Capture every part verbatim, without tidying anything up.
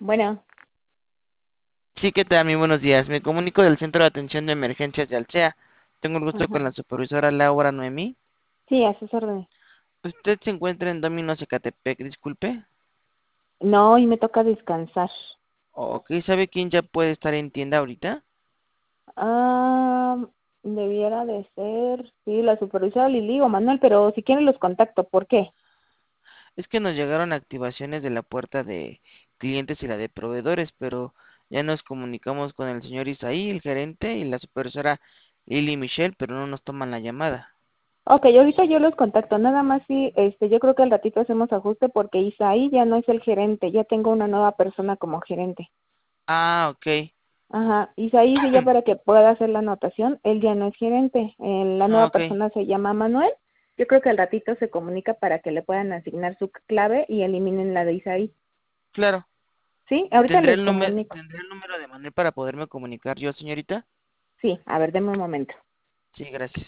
Bueno, Sí, ¿qué tal? Muy buenos días. Me comunico del Centro de Atención de Emergencias de Alsea. Tengo el gusto con ajá. la supervisora Laura Noemí. Sí, a sus órdenes. ¿Usted se encuentra en Domino's Ecatepec, disculpe? No, hoy me toca descansar. Ok, ¿sabe quién ya puede estar en tienda ahorita? Ah, debiera de ser, sí, la supervisora Lili o Manuel, pero si quieren los contacto, ¿por qué? Es que nos llegaron activaciones de la puerta de clientes y la de proveedores, pero ya nos comunicamos con el señor Isaí, el gerente, y la supervisora Lili Michelle, pero no nos toman la llamada. Ok, ahorita yo los contacto, nada más sí, este, yo creo que al ratito hacemos ajuste porque Isaí ya no es el gerente, ya tengo una nueva persona como gerente. Ah, ok. Ajá, Isaí sí ya para que pueda hacer la anotación, él ya no es gerente, eh, la Ah, nueva ok, persona se llama Manuel. Yo creo que al ratito se comunica para que le puedan asignar su clave y eliminen la de Isaí. claro. Sí, ahorita ¿Tendré les el número, comunico. tendré el número de Manuel para poderme comunicar yo, señorita? Sí, a ver, denme un momento. Sí, gracias.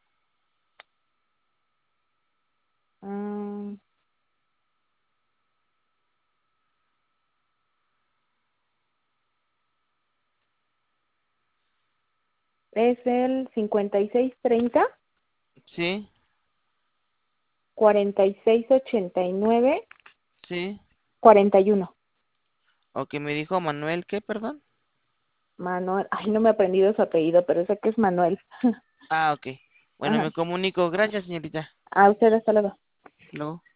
Ah, es el cincuenta y seis treinta, Sí, cuarenta y seis ochenta y nueve, sí. cuarenta y uno. Ok, me dijo Manuel, ¿qué, perdón? Manuel, ay, no me he aprendido su apellido, pero sé que es Manuel. Ah, ok. Bueno, Ajá. me comunico. Gracias, señorita. A usted, hasta luego. Luego.